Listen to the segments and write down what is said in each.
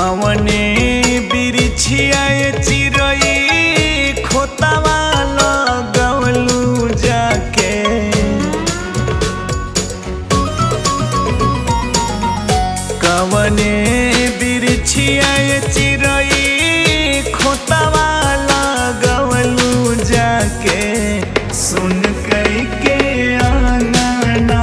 कवने बिरिछिया चिरई खोतावा लगवलू जाके कवने बिरिछिया चिरई खोतावा लगवलू जाके सुन कई के आंगना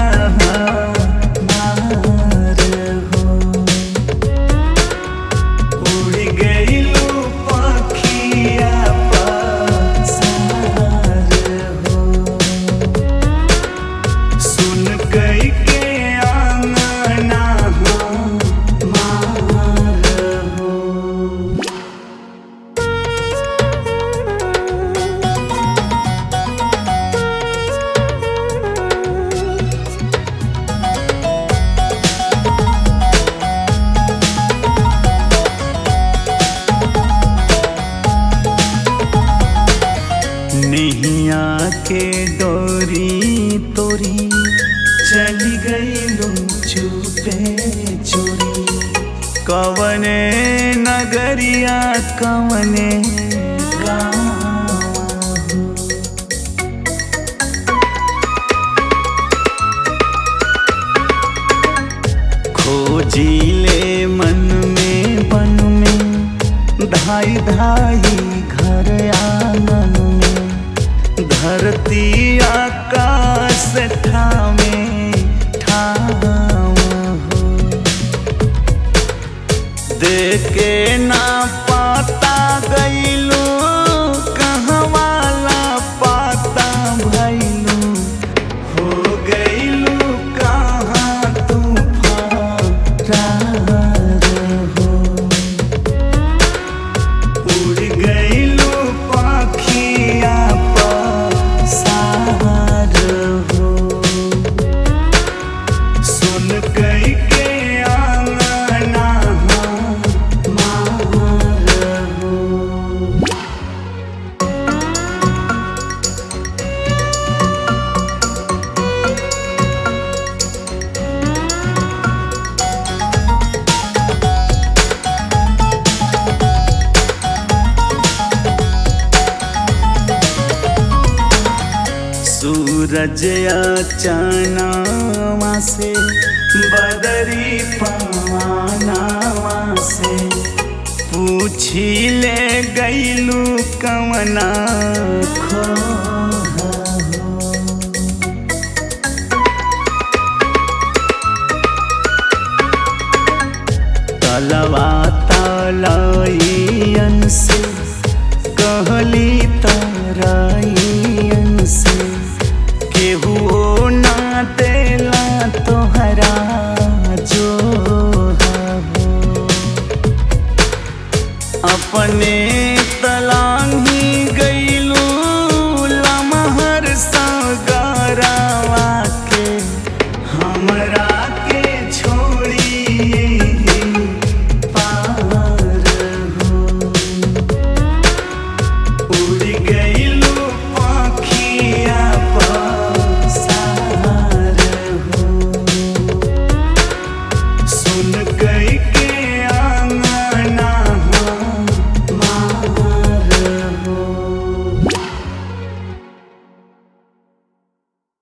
नैया के डोरी तोरी चली गई लो चुपे चोरी कवने नगरिया कवने खोजिले मन में बन में धाई धाई घर आंगन में धरती आकाश ठामे ठाम हो देखे ना पाता गईलू कहवाला पाता भैलू हो गईलू कहाँ तूफान हो उड़ गईलू पाखिया सूरज चानावा से बदरी पवानावा से पूछी ले गईलू कवना खो तलवार